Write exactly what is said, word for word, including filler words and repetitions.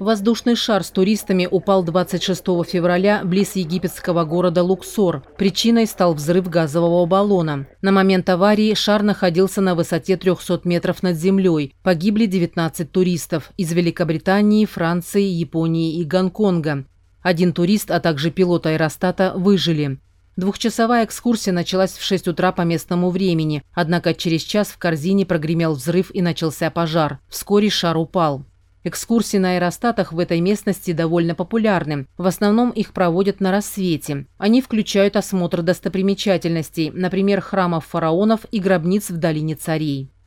Воздушный шар с туристами упал двадцать шестого февраля близ египетского города Луксор. Причиной стал взрыв газового баллона. На момент аварии шар находился на высоте трёхсот метров над землей. Погибли девятнадцать туристов из Великобритании, Франции, Японии и Гонконга. Один турист, а также пилот аэростата выжили. Двухчасовая экскурсия началась в шесть утра по местному времени, однако через час в корзине прогремел взрыв и начался пожар. Вскоре шар упал. Экскурсии на аэростатах в этой местности довольно популярны. В основном их проводят на рассвете. Они включают осмотр достопримечательностей, например, храмов фараонов и гробниц в долине царей.